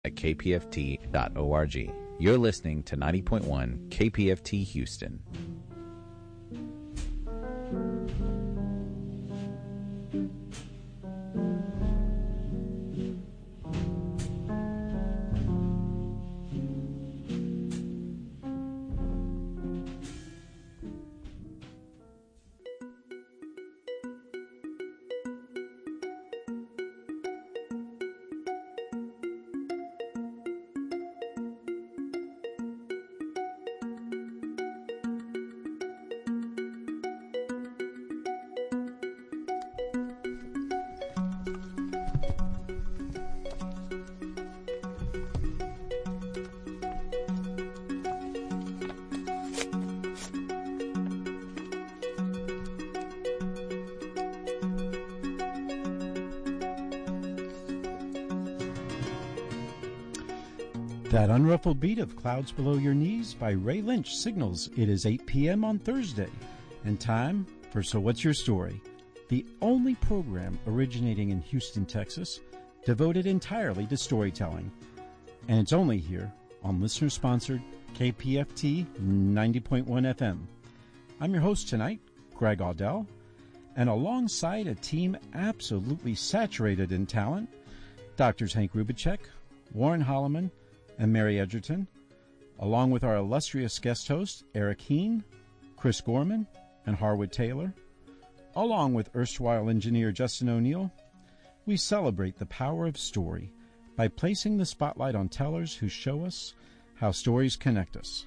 at kpft.org. You're listening to 90.1 KPFT Houston. That unruffled beat of Clouds Below Your Knees by Ray Lynch signals it is 8 p.m. on Thursday, and time for So What's Your Story, the only program originating in Houston, Texas, devoted entirely to storytelling. And it's only here on listener-sponsored KPFT 90.1 FM. I'm your host tonight, Greg Audell, and alongside a team absolutely saturated in talent, Drs. Hank Rubicek, Warren Holloman, and Mary Edgerton, along with our illustrious guest hosts, Eric Heen, Chris Gorman, and Harwood Taylor, along with erstwhile engineer Justin O'Neill. We celebrate the power of story by placing the spotlight on tellers who show us how stories connect us.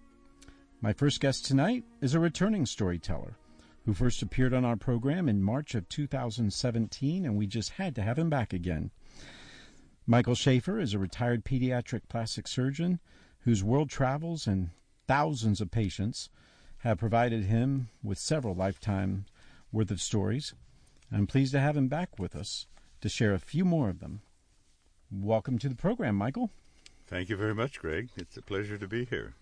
My first guest tonight is a returning storyteller who first appeared on our program in March of 2017, and we just had to have him back again. Michael Schaefer is a retired pediatric plastic surgeon whose world travels and thousands of patients have provided him with several lifetime worth of stories. I'm pleased to have him back with us to share a few more of them. Welcome to the program, Michael. Thank you very much, Greg. It's a pleasure to be here.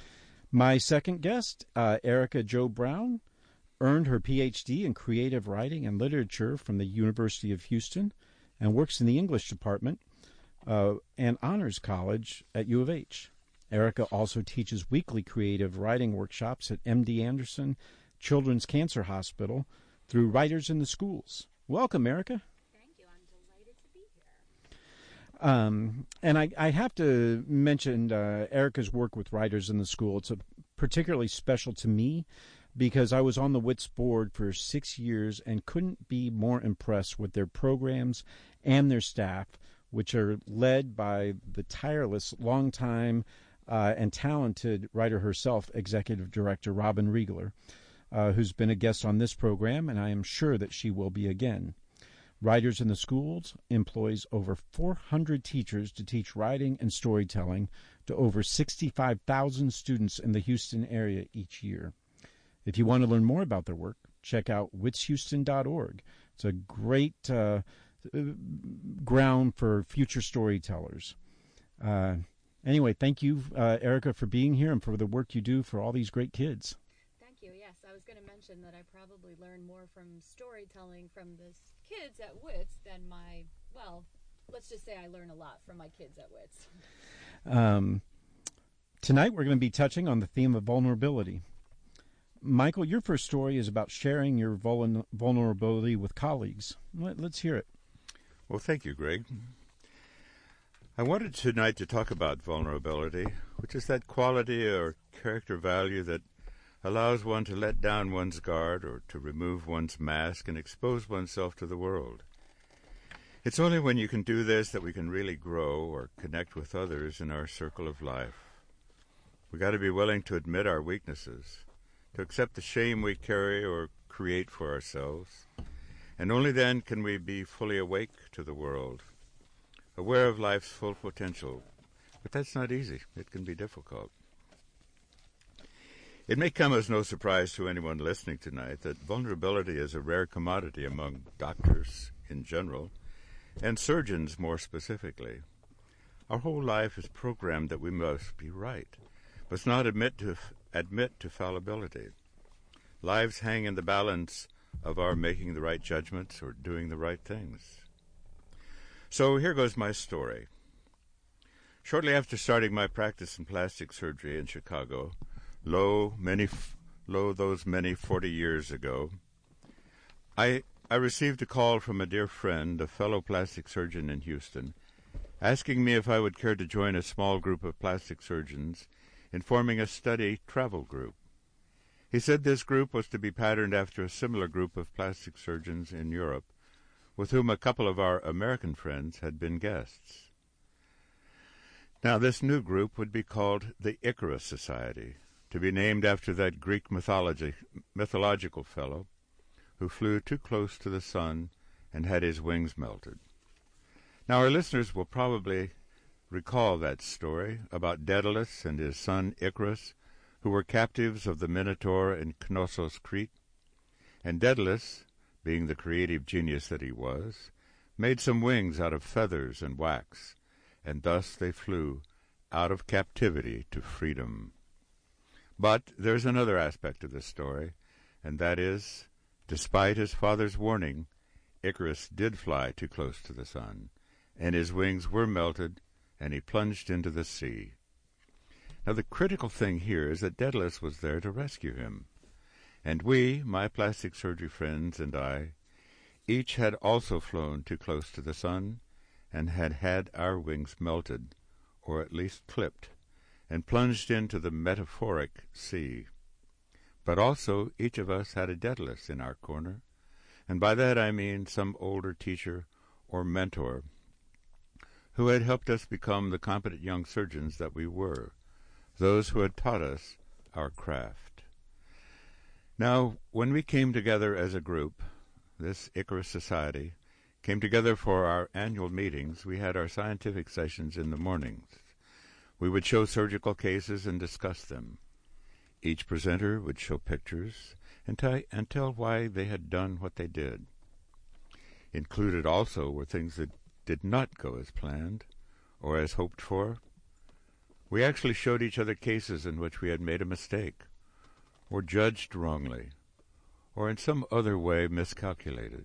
My second guest, Erica Jo Brown, earned her Ph.D. in creative writing and literature from the University of Houston and works in the English department and Honors College at U of H. Erica also teaches weekly creative writing workshops at MD Anderson Children's Cancer Hospital through Writers in the Schools. Welcome, Erica. Thank you. I'm delighted to be here. And I have to mention Erica's work with Writers in the School. It's particularly special to me because I was on the WITS board for 6 years and couldn't be more impressed with their programs and their staff, which are led by the tireless, longtime, and talented writer herself, Executive Director Robin Riegler, who's been a guest on this program, and I am sure that she will be again. Writers in the Schools employs over 400 teachers to teach writing and storytelling to over 65,000 students in the Houston area each year. If you want to learn more about their work, check out witshouston.org. It's a great ground for future storytellers. Anyway, thank you, Erica, for being here and for the work you do for all these great kids. Thank you. Yes, I was going to mention that I probably learn more from storytelling from the kids at WITS than let's just say I learn a lot from my kids at WITS. Tonight we're going to be touching on the theme of vulnerability. Michael, your first story is about sharing your vulnerability with colleagues. Let's hear it. Well, thank you, Greg. I wanted tonight to talk about vulnerability, which is that quality or character value that allows one to let down one's guard or to remove one's mask and expose oneself to the world. It's only when you can do this that we can really grow or connect with others in our circle of life. We got to be willing to admit our weaknesses, to accept the shame we carry or create for ourselves, and only then can we be fully awake to the world, aware of life's full potential. But that's not easy. It can be difficult. It may come as no surprise to anyone listening tonight that vulnerability is a rare commodity among doctors in general, and surgeons more specifically. Our whole life is programmed that we must be right, must not admit to fallibility. Lives hang in the balance of our making the right judgments or doing the right things. So here goes my story. Shortly after starting my practice in plastic surgery in Chicago, lo, those many 40 years ago, I received a call from a dear friend, a fellow plastic surgeon in Houston, asking me if I would care to join a small group of plastic surgeons in forming a study travel group. He said this group was to be patterned after a similar group of plastic surgeons in Europe, with whom a couple of our American friends had been guests. Now, this new group would be called the Icarus Society, to be named after that Greek mythological fellow who flew too close to the sun and had his wings melted. Now, our listeners will probably recall that story about Daedalus and his son Icarus, who were captives of the Minotaur in Knossos, Crete. And Daedalus, being the creative genius that he was, made some wings out of feathers and wax, and thus they flew out of captivity to freedom. But there's another aspect of this story, and that is, despite his father's warning, Icarus did fly too close to the sun, and his wings were melted, and he plunged into the sea. Now the critical thing here is that Daedalus was there to rescue him, and we, my plastic surgery friends and I, each had also flown too close to the sun, and had our wings melted, or at least clipped, and plunged into the metaphoric sea. But also each of us had a Daedalus in our corner, and by that I mean some older teacher or mentor who had helped us become the competent young surgeons that we were, those who had taught us our craft. Now, when we came together as a group, this Icarus Society came together for our annual meetings, we had our scientific sessions in the mornings. We would show surgical cases and discuss them. Each presenter would show pictures and tell why they had done what they did. Included also were things that did not go as planned or as hoped for. We actually showed each other cases in which we had made a mistake, or judged wrongly, or in some other way miscalculated.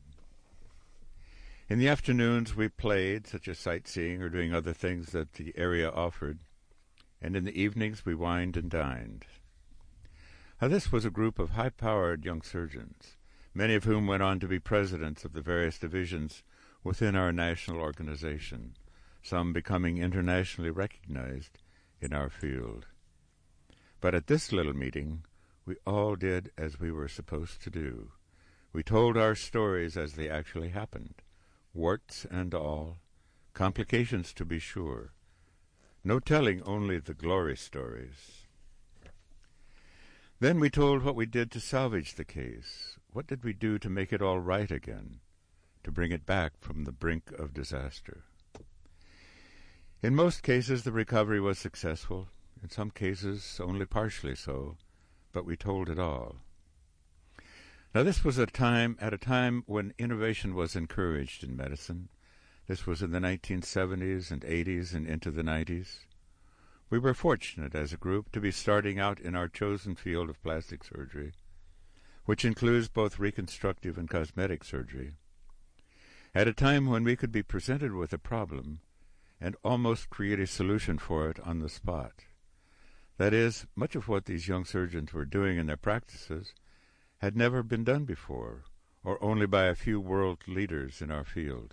In the afternoons we played, such as sightseeing or doing other things that the area offered, and in the evenings we wined and dined. Now this was a group of high-powered young surgeons, many of whom went on to be presidents of the various divisions within our national organization, some becoming internationally recognized in our field. But at this little meeting, we all did as we were supposed to do. We told our stories as they actually happened, warts and all, complications to be sure. No telling only the glory stories. Then we told what we did to salvage the case. What did we do to make it all right again, to bring it back from the brink of disaster? In most cases, the recovery was successful. In some cases, only partially so, but we told it all. Now, this was at a time when innovation was encouraged in medicine. This was in the 1970s and 80s and into the 90s. We were fortunate as a group to be starting out in our chosen field of plastic surgery, which includes both reconstructive and cosmetic surgery, at a time when we could be presented with a problem and almost create a solution for it on the spot. That is, much of what these young surgeons were doing in their practices had never been done before, or only by a few world leaders in our field.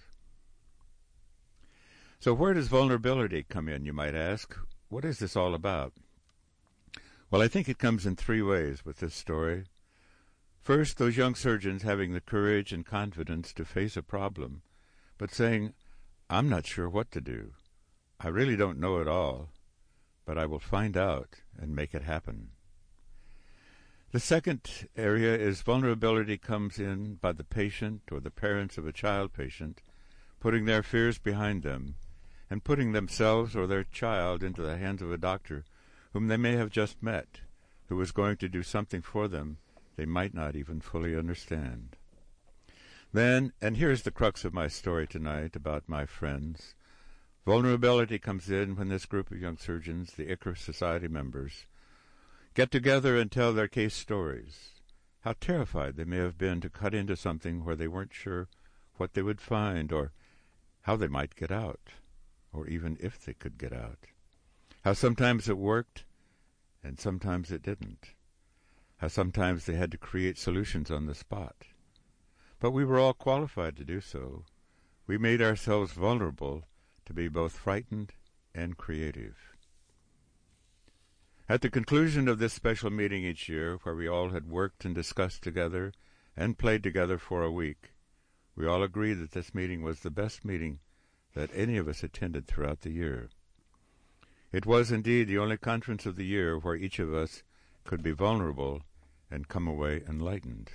So where does vulnerability come in, you might ask? What is this all about? Well, I think it comes in three ways with this story. First, those young surgeons having the courage and confidence to face a problem, but saying, I'm not sure what to do. I really don't know it all, but I will find out and make it happen. The second area is vulnerability comes in by the patient or the parents of a child patient putting their fears behind them and putting themselves or their child into the hands of a doctor whom they may have just met, who is going to do something for them they might not even fully understand. Then, and here's the crux of my story tonight about my friends, vulnerability comes in when this group of young surgeons, the Icarus Society members, get together and tell their case stories, how terrified they may have been to cut into something where they weren't sure what they would find or how they might get out, or even if they could get out. How sometimes it worked and sometimes it didn't. How sometimes they had to create solutions on the spot. But we were all qualified to do so. We made ourselves vulnerable to be both frightened and creative. At the conclusion of this special meeting each year, where we all had worked and discussed together and played together for a week, we all agreed that this meeting was the best meeting that any of us attended throughout the year. It was indeed the only conference of the year where each of us could be vulnerable and come away enlightened.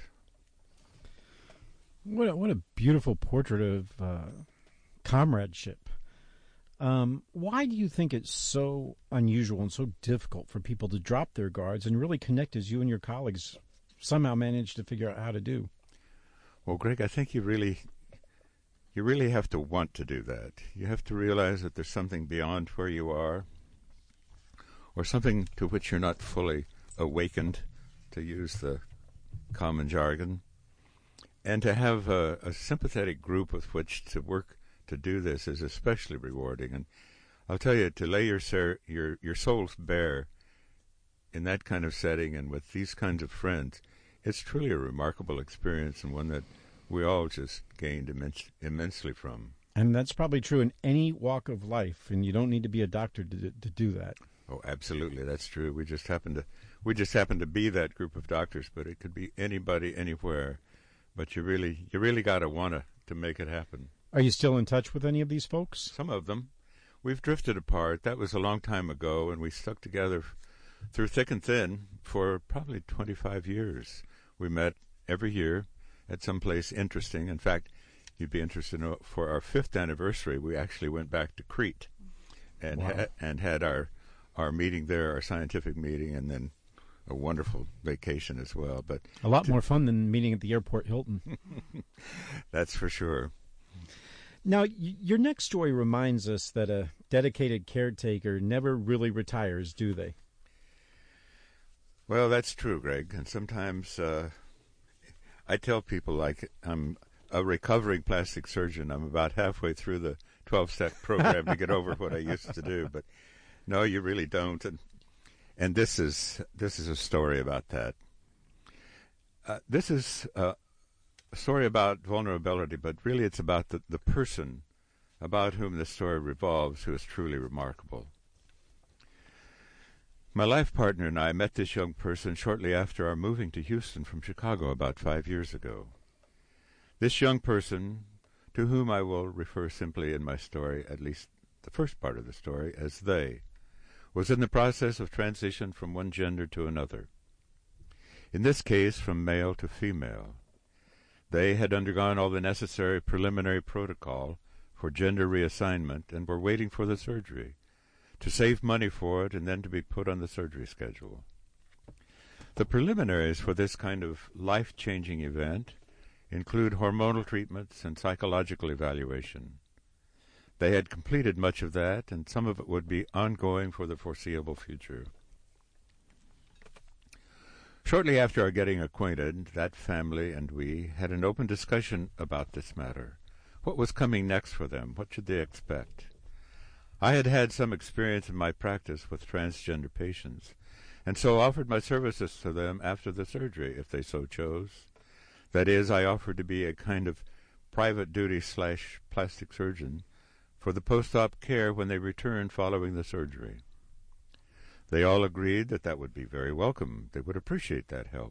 What a beautiful portrait of comradeship. Why do you think it's so unusual and so difficult for people to drop their guards and really connect as you and your colleagues somehow managed to figure out how to do? Well, Greg, I think you really have to want to do that. You have to realize that there's something beyond where you are, or something to which you're not fully awakened, to use the common jargon. And to have a sympathetic group with which to work to do this is especially rewarding. And I'll tell you, to lay your souls bare in that kind of setting and with these kinds of friends, it's truly a remarkable experience, and one that we all just gained immensely from. And that's probably true in any walk of life, and you don't need to be a doctor to do that. Oh, absolutely, that's true. We just happen to be that group of doctors, but it could be anybody, anywhere. But you really got to want to make it happen. Are you still in touch with any of these folks? Some of them. We've drifted apart. That was a long time ago, and we stuck together through thick and thin for probably 25 years. We met every year at some place interesting. In fact, you'd be interested in, for our 5th anniversary, we actually went back to Crete and had our meeting there, our scientific meeting, and then a wonderful vacation as well. But a lot more fun than meeting at the airport Hilton. That's for sure. Now, your next story reminds us that a dedicated caretaker never really retires, do they? Well, that's true, Greg. And sometimes I tell people, like, I'm a recovering plastic surgeon. I'm about halfway through the 12-step program to get over what I used to do. But no, you really don't. And this is a story about that. This is a story about vulnerability, but really it's about the person about whom the story revolves, who is truly remarkable. My life partner and I met this young person shortly after our moving to Houston from Chicago about 5 years ago. This young person, to whom I will refer simply in my story, at least the first part of the story, as they, was in the process of transition from one gender to another. In this case, from male to female. They had undergone all the necessary preliminary protocol for gender reassignment and were waiting for the surgery, to save money for it and then to be put on the surgery schedule. The preliminaries for this kind of life-changing event include hormonal treatments and psychological evaluation. They had completed much of that, and some of it would be ongoing for the foreseeable future. Shortly after our getting acquainted, that family and we had an open discussion about this matter. What was coming next for them? What should they expect? I had had some experience in my practice with transgender patients, and so offered my services to them after the surgery, if they so chose. That is, I offered to be a kind of private duty / plastic surgeon for the post-op care when they returned following the surgery. They all agreed that would be very welcome. They would appreciate that help.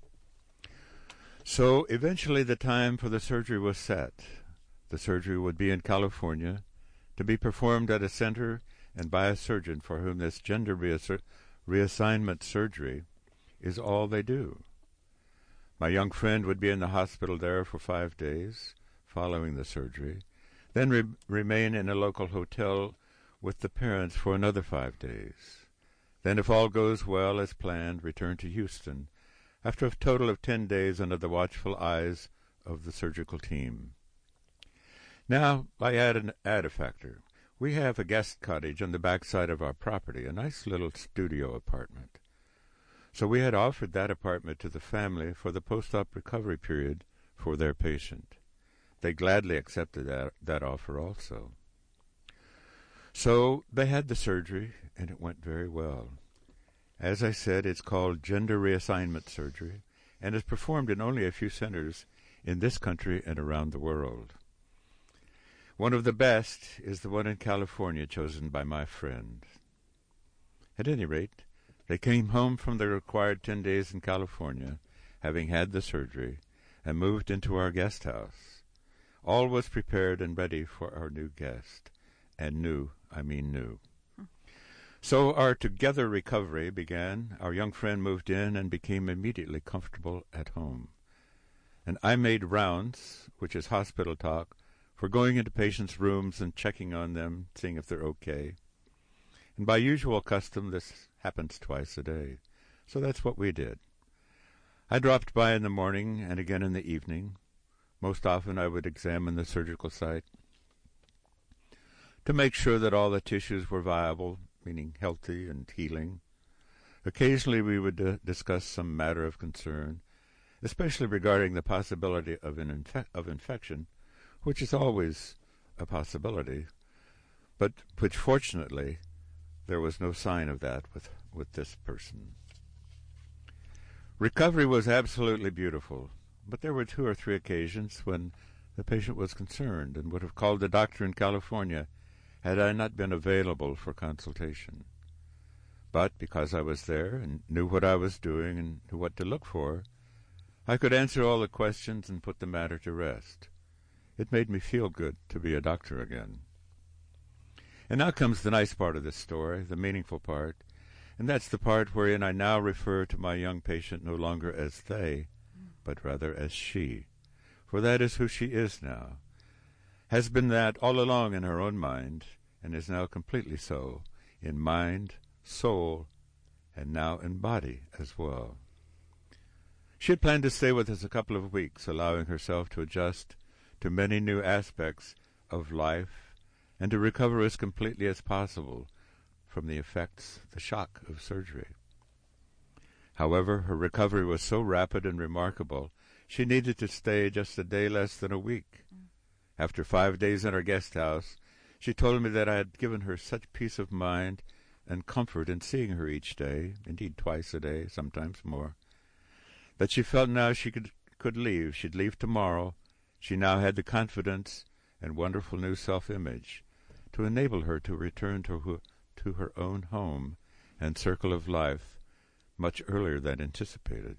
So eventually the time for the surgery was set. The surgery would be in California, to be performed at a center and by a surgeon for whom this gender reassignment surgery is all they do. My young friend would be in the hospital there for 5 days following the surgery, then remain in a local hotel with the parents for another 5 days. Then, if all goes well as planned, return to Houston after a total of 10 days under the watchful eyes of the surgical team. Now, I add a factor. We have a guest cottage on the backside of our property, a nice little studio apartment. So we had offered that apartment to the family for the post-op recovery period for their patient. They gladly accepted that offer also. So they had the surgery, and it went very well. As I said, it's called gender reassignment surgery, and is performed in only a few centers in this country and around the world. One of the best is the one in California, chosen by my friend. At any rate, they came home from the required 10 days in California, having had the surgery, and moved into our guest house. All was prepared and ready for our new guest, and new. So our together recovery began. Our young friend moved in and became immediately comfortable at home. And I made rounds, which is hospital talk, for going into patients' rooms and checking on them, seeing if they're okay. And by usual custom, this happens twice a day. So that's what we did. I dropped by in the morning and again in the evening. Most often I would examine the surgical site to make sure that all the tissues were viable, meaning healthy and healing. Occasionally we would discuss some matter of concern, especially regarding the possibility of infection, which is always a possibility, but which fortunately there was no sign of that with this person. Recovery was absolutely beautiful, but there were 2 or 3 occasions when the patient was concerned and would have called the doctor in California had I not been available for consultation. But because I was there and knew what I was doing and knew what to look for, I could answer all the questions and put the matter to rest. It made me feel good to be a doctor again. And now comes the nice part of this story, the meaningful part, and that's the part wherein I now refer to my young patient no longer as they, but rather as she, for that is who she is now, has been that all along in her own mind, and is now completely so, in mind, soul, and now in body as well. She had planned to stay with us a couple of weeks, allowing herself to adjust to many new aspects of life and to recover as completely as possible from the effects, the shock of surgery. However, her recovery was so rapid and remarkable, she needed to stay just a day less than a week. After 5 days in our guest house, she told me that I had given her such peace of mind and comfort in seeing her each day, indeed twice a day, sometimes more, that she felt now she could leave. She'd leave tomorrow. She now had the confidence and wonderful new self-image to enable her to return to her own home and circle of life much earlier than anticipated.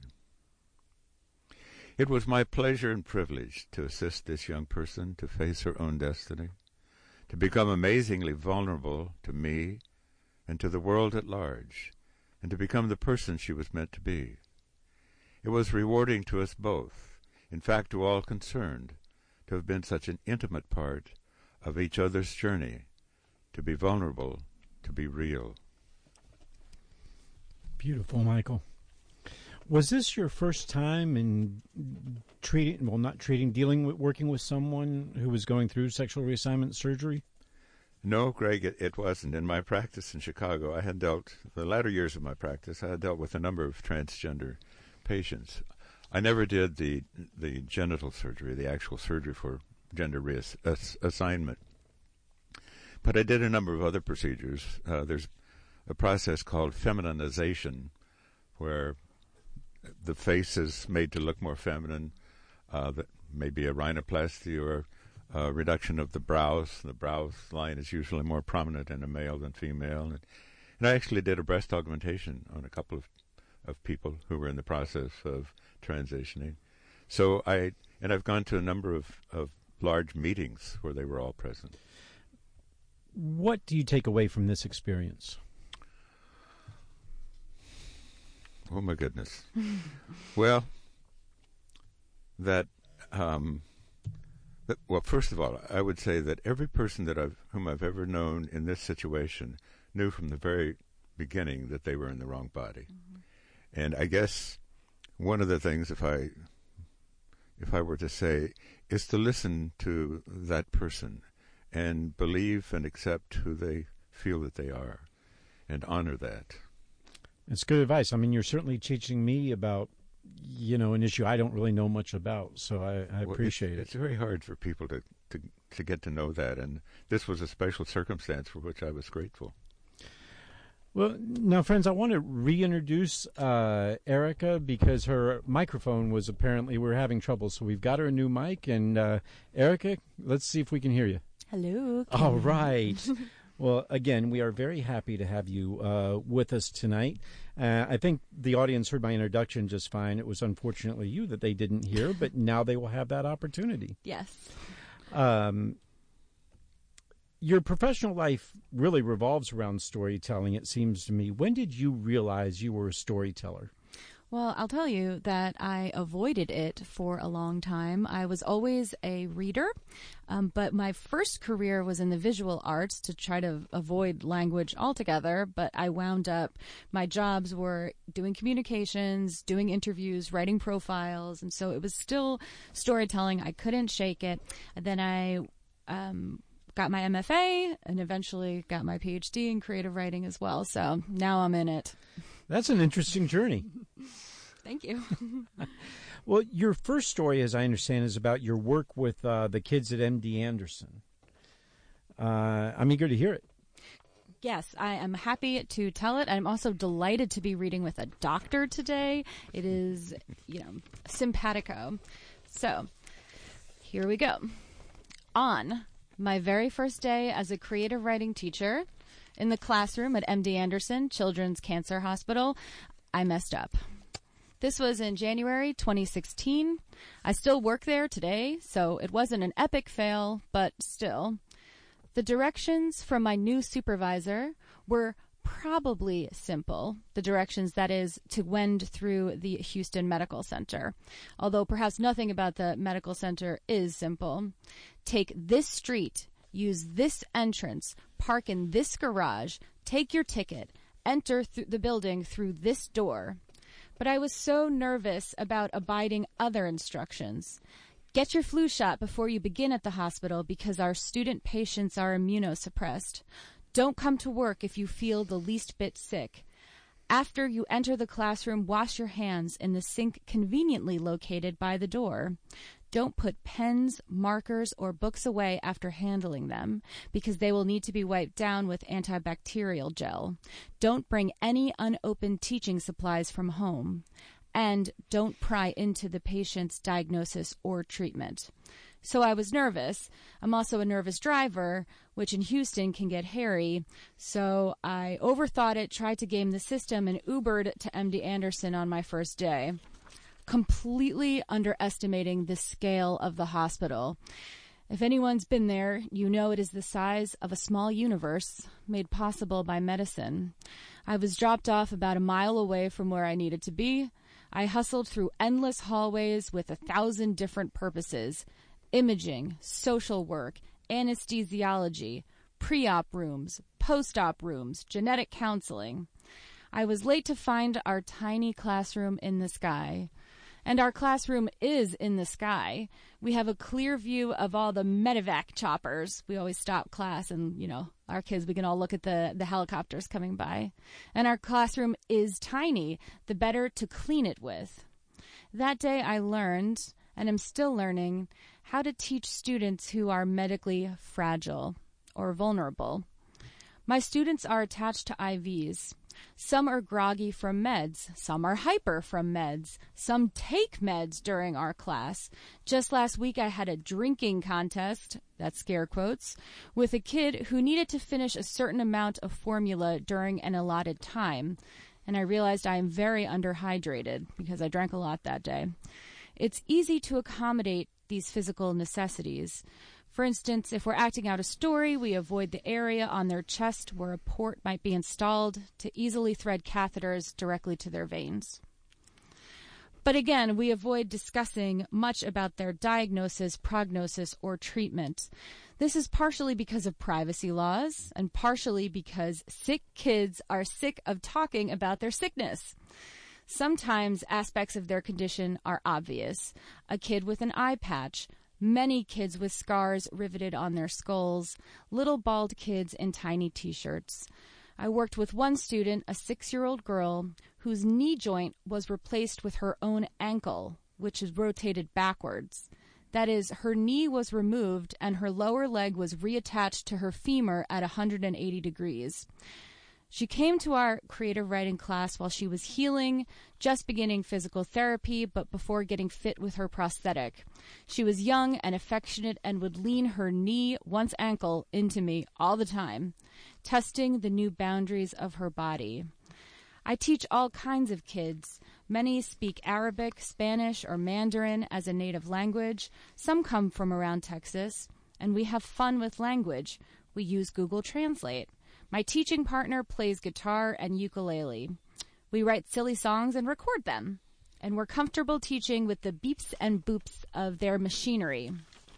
It was my pleasure and privilege to assist this young person to face her own destiny, to become amazingly vulnerable to me and to the world at large, and to become the person she was meant to be. It was rewarding to us both, in fact to all concerned, to have been such an intimate part of each other's journey, to be vulnerable, to be real. Beautiful, Michael. Was this your first time in working with someone who was going through sexual reassignment surgery? No, Greg, it wasn't. In my practice in Chicago, the latter years of my practice, I had dealt with a number of transgender patients. I never did the genital surgery, the actual surgery for gender reassignment. But I did a number of other procedures. There's a process called feminization, where the face is made to look more feminine. That may be a rhinoplasty or a reduction of the brows. The brow line is usually more prominent in a male than female. And I actually did a breast augmentation on a couple of people who were in the process of transitioning. So I've gone to a number of large meetings where they were all present. What do you take away from this experience? Oh, my goodness. Well, first of all, I would say that every person whom I've ever known in this situation knew from the very beginning that they were in the wrong body. Mm-hmm. And I guess one of the things, if I were to say, is to listen to that person and believe and accept who they feel that they are and honor that. It's good advice. I mean, you're certainly teaching me about, an issue I don't really know much about, so I appreciate it. It's very hard for people to to get to know that. And this was a special circumstance for which I was grateful. Well, now, friends, I want to reintroduce Erica because her microphone was we were having trouble. So we've got her a new mic. And Erica, let's see if we can hear you. Hello. All right. Well, again, we are very happy to have you with us tonight. I think the audience heard my introduction just fine. It was unfortunately you that they didn't hear, but now they will have that opportunity. Yes. Your professional life really revolves around storytelling, it seems to me. When did you realize you were a storyteller? Well, I'll tell you that I avoided it for a long time. I was always a reader, but my first career was in the visual arts to try to avoid language altogether. But I wound up, my jobs were doing communications, doing interviews, writing profiles. And so it was still storytelling. I couldn't shake it. And then I got my MFA and eventually got my PhD in creative writing as well. So now I'm in it. That's an interesting journey. Thank you. Well, your first story, as I understand, is about your work with the kids at MD Anderson. I'm eager to hear it. Yes, I am happy to tell it. I'm also delighted to be reading with a doctor today. It is, simpatico. So, here we go. On my very first day as a creative writing teacher in the classroom at MD Anderson Children's Cancer Hospital, I messed up. This was in January 2016. I still work there today, so it wasn't an epic fail, but still. The directions from my new supervisor were probably simple. The directions, that is, to wend through the Houston Medical Center. Although perhaps nothing about the medical center is simple. Take this street, use this entrance, park in this garage, take your ticket, enter the building through this door. But I was so nervous about abiding other instructions. Get your flu shot before you begin at the hospital because our student patients are immunosuppressed. Don't come to work if you feel the least bit sick. After you enter the classroom, wash your hands in the sink conveniently located by the door. Don't put pens, markers, or books away after handling them because they will need to be wiped down with antibacterial gel. Don't bring any unopened teaching supplies from home. And don't pry into the patient's diagnosis or treatment. So I was nervous. I'm also a nervous driver, which in Houston can get hairy. So I overthought it, tried to game the system, and Ubered to MD Anderson on my first day, completely underestimating the scale of the hospital. If anyone's been there, you know it is the size of a small universe made possible by medicine. I was dropped off about a mile away from where I needed to be. I hustled through endless hallways with 1,000 different purposes: imaging, social work, anesthesiology, pre-op rooms, post-op rooms, genetic counseling. I was late to find our tiny classroom in the sky. And our classroom is in the sky. We have a clear view of all the medevac choppers. We always stop class and, our kids, we can all look at the helicopters coming by. And our classroom is tiny, the better to clean it with. That day I learned, and am still learning, how to teach students who are medically fragile or vulnerable. My students are attached to IVs. Some are groggy from meds. Some are hyper from meds. Some take meds during our class. Just last week, I had a drinking contest, that's scare quotes, with a kid who needed to finish a certain amount of formula during an allotted time. And I realized I am very underhydrated because I drank a lot that day. It's easy to accommodate these physical necessities. For instance, if we're acting out a story, we avoid the area on their chest where a port might be installed to easily thread catheters directly to their veins. But again, we avoid discussing much about their diagnosis, prognosis, or treatment. This is partially because of privacy laws and partially because sick kids are sick of talking about their sickness. Sometimes aspects of their condition are obvious. A kid with an eye patch, many kids with scars riveted on their skulls, little bald kids in tiny T-shirts. I worked with one student, a 6-year-old girl, whose knee joint was replaced with her own ankle, which is rotated backwards. That is, her knee was removed and her lower leg was reattached to her femur at 180 degrees. She came to our creative writing class while she was healing, just beginning physical therapy, but before getting fit with her prosthetic. She was young and affectionate and would lean her knee, once ankle, into me all the time, testing the new boundaries of her body. I teach all kinds of kids. Many speak Arabic, Spanish, or Mandarin as a native language. Some come from around Texas, and we have fun with language. We use Google Translate. My teaching partner plays guitar and ukulele. We write silly songs and record them. And we're comfortable teaching with the beeps and boops of their machinery.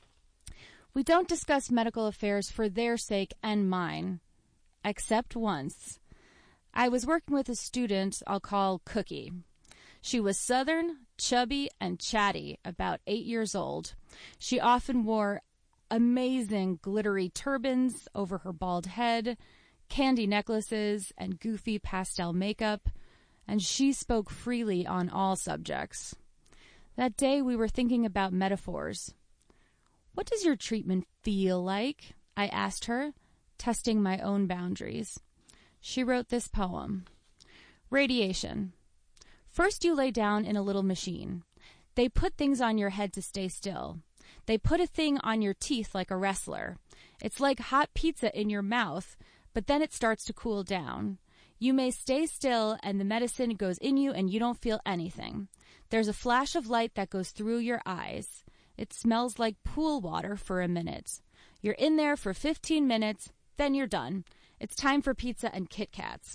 We don't discuss medical affairs for their sake and mine, except once. I was working with a student I'll call Cookie. She was Southern, chubby, and chatty, about 8 years old. She often wore amazing glittery turbans over her bald head, candy necklaces, and goofy pastel makeup, and she spoke freely on all subjects. That day we were thinking about metaphors. "What does your treatment feel like?" I asked her, testing my own boundaries. She wrote this poem. Radiation. First you lay down in a little machine. They put things on your head to stay still. They put a thing on your teeth like a wrestler. It's like hot pizza in your mouth, but then it starts to cool down. You may stay still and the medicine goes in you and you don't feel anything. There's a flash of light that goes through your eyes. It smells like pool water for a minute. You're in there for 15 minutes, then you're done. It's time for pizza and Kit Kats.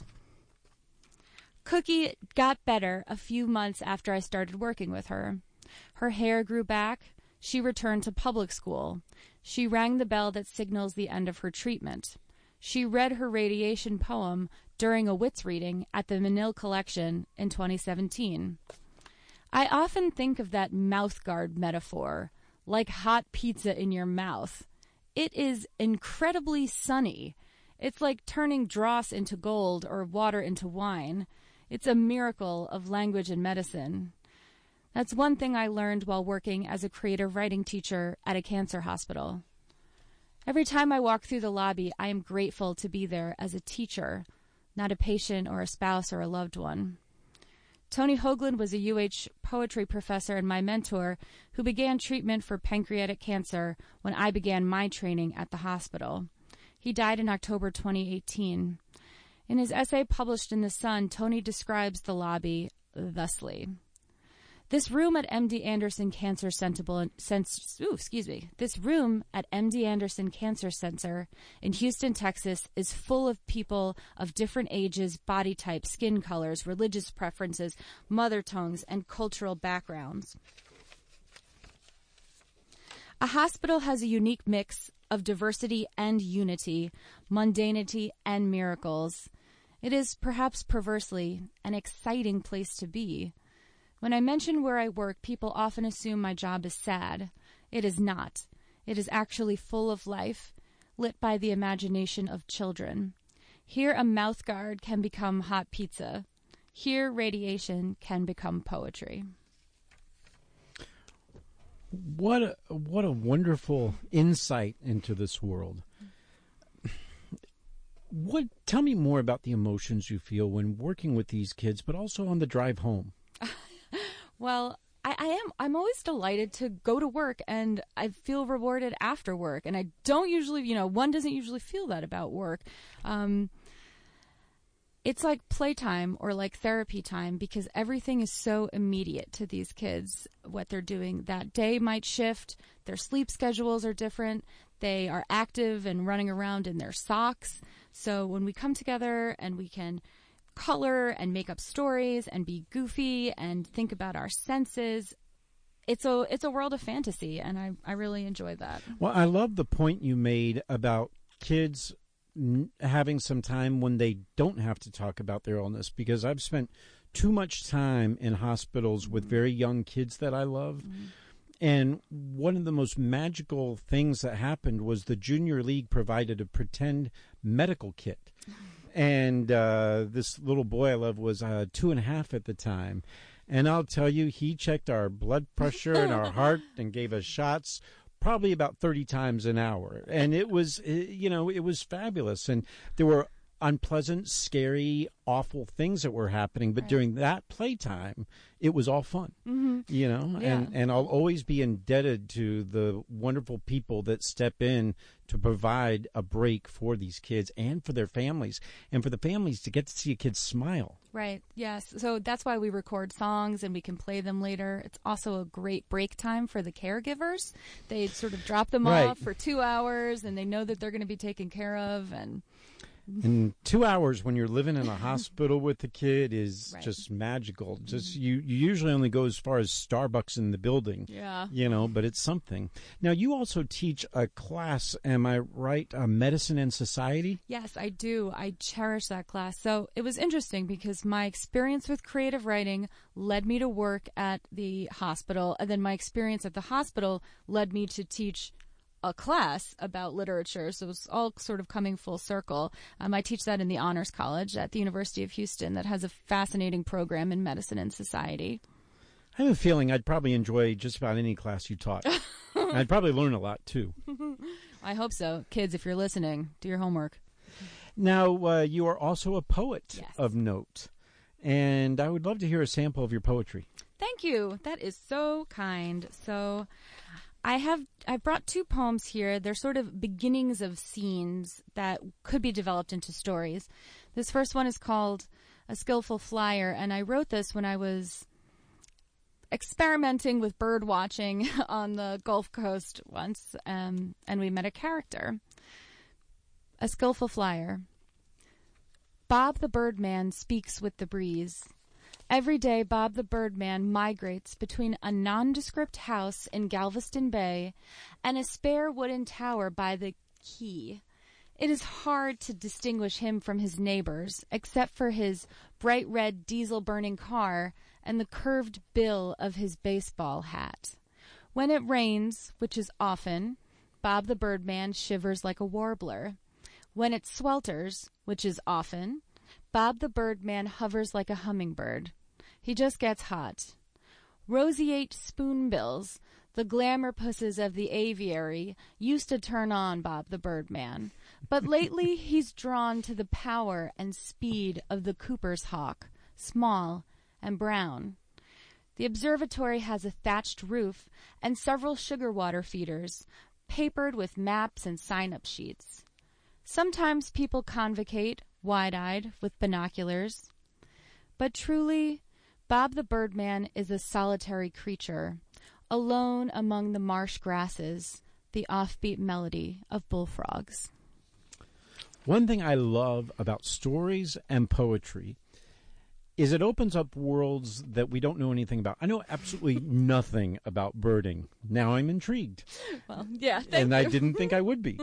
Cookie got better a few months after I started working with her. Her hair grew back. She returned to public school. She rang the bell that signals the end of her treatment. She read her radiation poem during a wits reading at the Manil Collection in 2017. I often think of that mouthguard metaphor, like hot pizza in your mouth. It is incredibly sunny. It's like turning dross into gold or water into wine. It's a miracle of language and medicine. That's one thing I learned while working as a creative writing teacher at a cancer hospital. Every time I walk through the lobby, I am grateful to be there as a teacher, not a patient or a spouse or a loved one. Tony Hoagland was a UH poetry professor and my mentor who began treatment for pancreatic cancer when I began my training at the hospital. He died in October 2018. In his essay published in The Sun, Tony describes the lobby thusly. This room at MD Anderson Cancer Center in Houston, Texas, is full of people of different ages, body types, skin colors, religious preferences, mother tongues, and cultural backgrounds. A hospital has a unique mix of diversity and unity, mundanity and miracles. It is, perhaps perversely, an exciting place to be. When I mention where I work, people often assume my job is sad. It is not. It is actually full of life, lit by the imagination of children. Here a mouthguard can become hot pizza. Here radiation can become poetry. What a wonderful insight into this world. Tell me more about the emotions you feel when working with these kids, but also on the drive home. Well, I'm always delighted to go to work and I feel rewarded after work. And I don't usually, one doesn't usually feel that about work. It's like playtime or like therapy time because everything is so immediate to these kids. What they're doing that day might shift. Their sleep schedules are different. They are active and running around in their socks. So when we come together and we can color and make up stories and be goofy and think about our senses, it's a world of fantasy, and I really enjoy that. Well, I love the point you made about kids having some time when they don't have to talk about their illness, because I've spent too much time in hospitals with very young kids that I love. Mm-hmm. And one of the most magical things that happened was the Junior League provided a pretend medical kit. And this little boy I love was 2.5 at the time. And I'll tell you, he checked our blood pressure and our heart and gave us shots probably about 30 times an hour. And it was, it was fabulous. And there were unpleasant, scary, awful things that were happening. But during that playtime, it was all fun, and I'll always be indebted to the wonderful people that step in to provide a break for these kids and for their families, and for the families to get to see a kid smile. Right. Yes. So that's why we record songs and we can play them later. It's also a great break time for the caregivers. They sort of drop them off for 2 hours and they know that they're going to be taken care of. And 2 hours when you're living in a hospital with the kid is just magical. Just you usually only go as far as Starbucks in the building. Yeah. But it's something. Now, you also teach a class, am I right, Medicine and Society? Yes, I do. I cherish that class. So it was interesting because my experience with creative writing led me to work at the hospital, and then my experience at the hospital led me to teach a class about literature, so it's all sort of coming full circle. I teach that in the Honors College at the University of Houston that has a fascinating program in medicine and society. I have a feeling I'd probably enjoy just about any class you taught. I'd probably learn a lot, too. I hope so. Kids, if you're listening, do your homework. Now, you are also a poet of note, and I would love to hear a sample of your poetry. Thank you. That is so kind. So I brought 2 poems here. They're sort of beginnings of scenes that could be developed into stories. This first one is called A Skillful Flyer, and I wrote this when I was experimenting with bird watching on the Gulf Coast once, and we met a character. A Skillful Flyer. Bob the Birdman speaks with the breeze. Every day, Bob the Birdman migrates between a nondescript house in Galveston Bay and a spare wooden tower by the quay. It is hard to distinguish him from his neighbors, except for his bright red diesel-burning car and the curved bill of his baseball hat. When it rains, which is often, Bob the Birdman shivers like a warbler. When it swelters, which is often, Bob the Birdman hovers like a hummingbird. He just gets hot. Roseate spoonbills, the glamour pusses of the aviary, used to turn on Bob the Birdman. But lately he's drawn to the power and speed of the Cooper's hawk, small and brown. The observatory has a thatched roof and several sugar water feeders, papered with maps and sign-up sheets. Sometimes people convocate, wide-eyed, with binoculars. But truly, Bob the Birdman is a solitary creature, alone among the marsh grasses, the offbeat melody of bullfrogs. One thing I love about stories and poetry is it opens up worlds that we don't know anything about. I know absolutely nothing about birding. Now I'm intrigued. Well, yeah, and I didn't think I would be.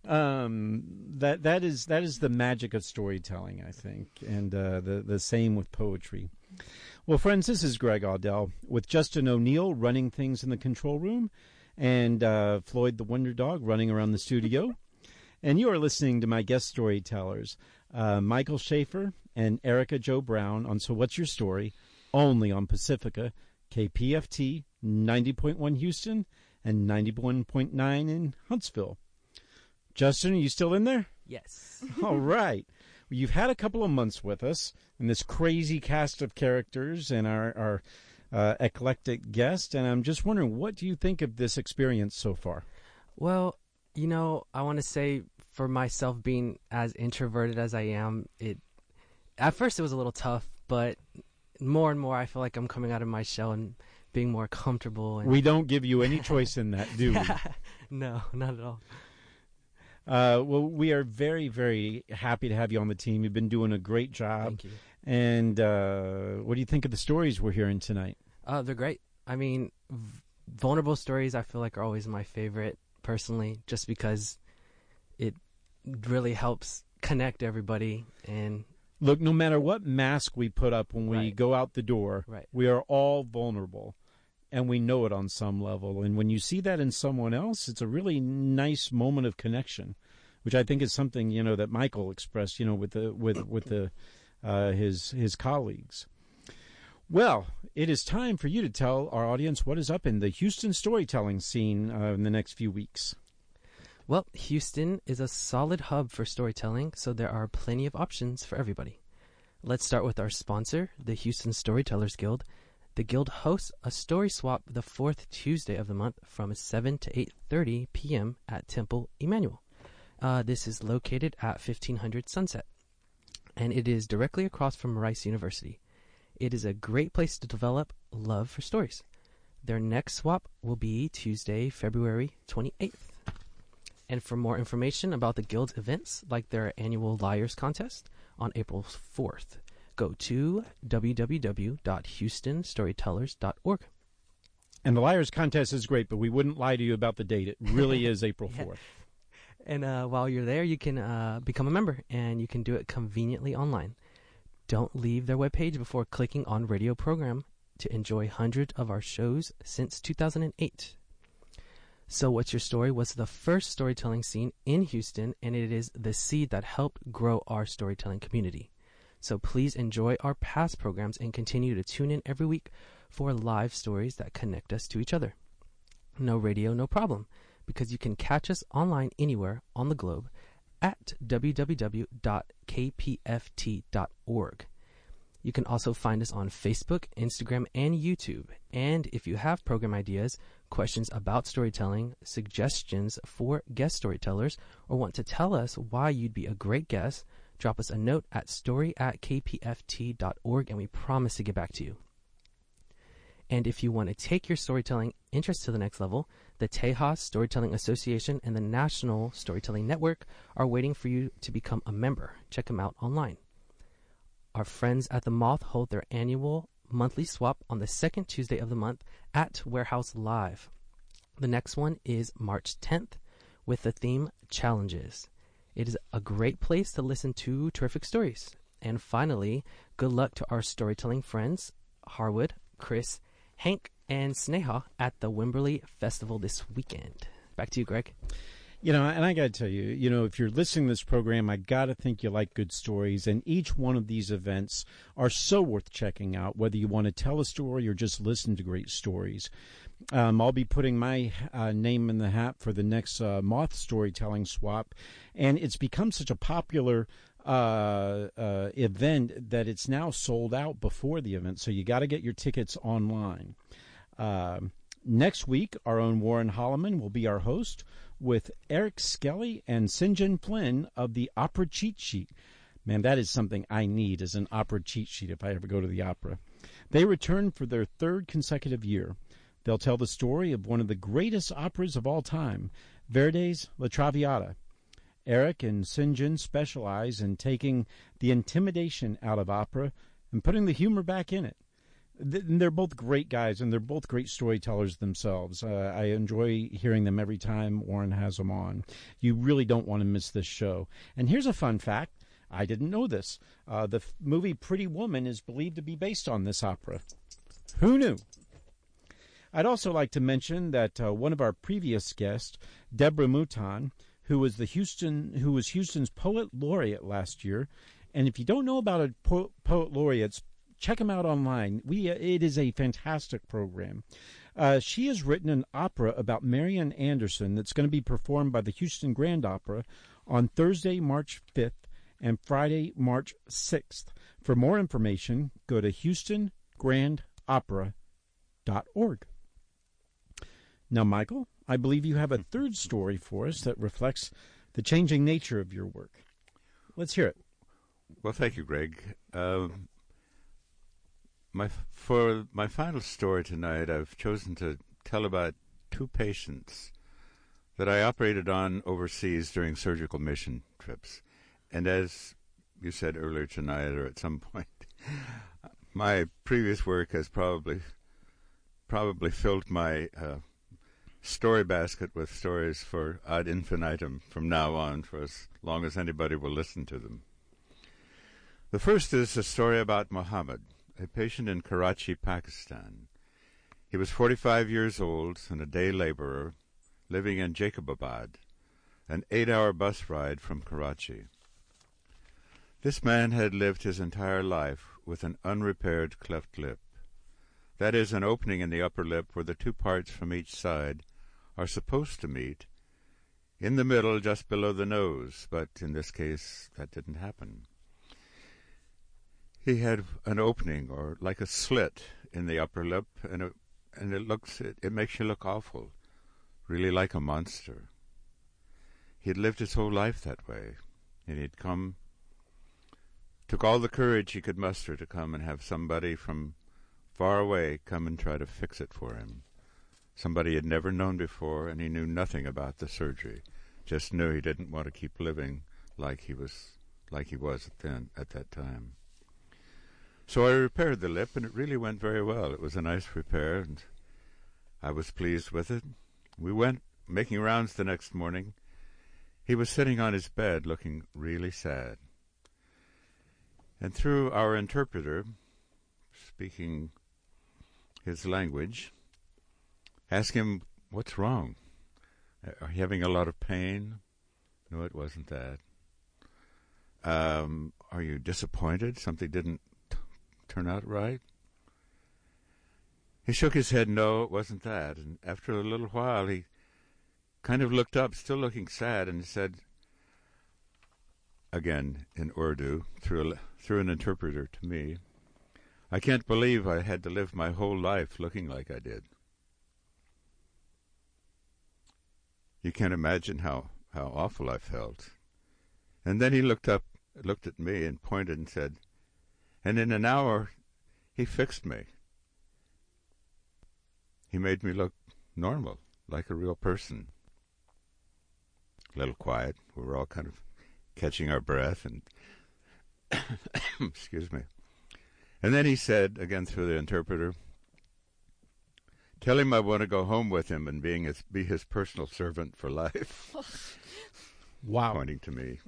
That is the magic of storytelling, I think, and the same with poetry. Well, friends, this is Greg Audell with Justin O'Neill running things in the control room, and Floyd the Wonder Dog running around the studio. And you are listening to my guest storytellers, Michael Schaefer and Erica Jo Brown on So What's Your Story, only on Pacifica, KPFT 90.1 Houston and 91.9 in Huntsville. Justin, are you still in there? Yes. All right. Well, you've had a couple of months with us in this crazy cast of characters and our eclectic guest, and I'm just wondering, what do you think of this experience so far? Well, I want to say for myself, being as introverted as I am, at first it was a little tough, but more and more I feel like I'm coming out of my shell and being more comfortable. And we don't give you any choice in that, do we? No, not at all. Well, we are very, very happy to have you on the team. You've been doing a great job. Thank you. And what do you think of the stories we're hearing tonight? They're great. I mean, vulnerable stories I feel like are always my favorite, personally, just because it really helps connect everybody. And look, no matter what mask we put up when we go out the door, we are all vulnerable, and we know it on some level. And when you see that in someone else, it's a really nice moment of connection, which I think is something that Michael expressed, with his colleagues. Well, it is time for you to tell our audience what is up in the Houston storytelling scene in the next few weeks. Well, Houston is a solid hub for storytelling, so there are plenty of options for everybody. Let's start with our sponsor, the Houston Storytellers Guild. The Guild hosts a story swap the fourth Tuesday of the month from 7 to 8:30 p.m. at Temple Emmanuel. This is located at 1500 Sunset, and it is directly across from Rice University. It is a great place to develop love for stories. Their next swap will be Tuesday, February 28th. And for more information about the Guild's events, like their annual Liars Contest on April 4th, go to www.houstonstorytellers.org. And the Liars Contest is great, but we wouldn't lie to you about the date. It really is April 4th. And while you're there, you can become a member, and you can do it conveniently online. Don't leave their webpage before clicking on radio program to enjoy hundreds of our shows since 2008. So What's Your Story was the first storytelling scene in Houston, and it is the seed that helped grow our storytelling community. So please enjoy our past programs and continue to tune in every week for live stories that connect us to each other. No radio, no problem, because you can catch us online anywhere on the globe at www.kpft.org. You can also find us on Facebook, Instagram, and YouTube. And if you have program ideas, questions about storytelling, suggestions for guest storytellers, or want to tell us why you'd be a great guest, drop us a note at story@kpft.org, and we promise to get back to you. And if you want to take your storytelling interest to the next level, the Tejas Storytelling Association and the National Storytelling Network are waiting for you to become a member. Check them out online. Our friends at the Moth hold their annual monthly swap on the second Tuesday of the month at Warehouse Live. The next one is March 10th with the theme Challenges. It is a great place to listen to terrific stories. And finally, good luck to our storytelling friends, Harwood, Chris, Hank, and Sneha at the Wimberley Festival this weekend. Back to you, Greg. You know, and I got to tell you, if you're listening to this program, I got to think you like good stories. And each one of these events are so worth checking out, whether you want to tell a story or just listen to great stories. I'll be putting my name in the hat for the next Moth Storytelling Swap. And it's become such a popular event that it's now sold out before the event. So you got to get your tickets online. Next week, our own Warren Holloman will be our host with Eric Skelly and Sinjin Flynn of the Opera Cheat Sheet. Man, that is something I need as an opera cheat sheet if I ever go to the opera. They return for their third consecutive year. They'll tell the story of one of the greatest operas of all time, Verdi's La Traviata. Eric and Sinjin specialize in taking the intimidation out of opera and putting the humor back in it. They're both great guys, and they're both great storytellers themselves. I enjoy hearing them every time Warren has them on. You really don't want to miss this show. And here's a fun fact. I didn't know this. The movie Pretty Woman is believed to be based on this opera. Who knew? I'd also like to mention that one of our previous guests, Deborah Mouton, who was Houston's Poet Laureate last year, and if you don't know about a Poet Laureates, check them out online. It is a fantastic program. She has written an opera about Marian Anderson that's going to be performed by the Houston Grand Opera on Thursday, March 5th and Friday, March 6th. For more information, go to houstongrandopera.org. Now, Michael, I believe you have a third story for us that reflects the changing nature of your work. Let's hear it. Well, thank you, Greg. For my final story tonight, I've chosen to tell about two patients that I operated on overseas during surgical mission trips. And as you said earlier tonight, or at some point, my previous work has probably filled my story basket with stories for ad infinitum from now on, for as long as anybody will listen to them. The first is a story about Muhammad, a patient in Karachi, Pakistan. He was 45 years old and a day laborer living in Jacobabad, an 8-hour bus ride from Karachi. This man had lived his entire life with an unrepaired cleft lip. That is, an opening in the upper lip where the two parts from each side are supposed to meet, in the middle just below the nose, but in this case that didn't happen. He had an opening, or like a slit, in the upper lip, and it makes you look awful, really like a monster. He had lived his whole life that way, and he'd took all the courage he could muster to come and have somebody from far away come and try to fix it for him. Somebody he had never known before, and he knew nothing about the surgery. Just knew he didn't want to keep living like he was at that time. So I repaired the lip, and it really went very well. It was a nice repair, and I was pleased with it. We went making rounds the next morning. He was sitting on his bed looking really sad. And through our interpreter, speaking his language, asked him, "What's wrong? Are you having a lot of pain?" No, it wasn't that. Are you disappointed? Something didn't turn out right? He shook his head. No, it wasn't that. And after a little while, he kind of looked up, still looking sad, and said, again in Urdu, through an interpreter to me, "I can't believe I had to live my whole life looking like I did." You can't imagine how awful I felt. And then he looked at me and pointed and said, "And in an hour, he fixed me. He made me look normal, like a real person." A little quiet. We were all kind of catching our breath and excuse me. And then he said, again through the interpreter, "Tell him I want to go home with him and be his personal servant for life." Wow. Pointing to me.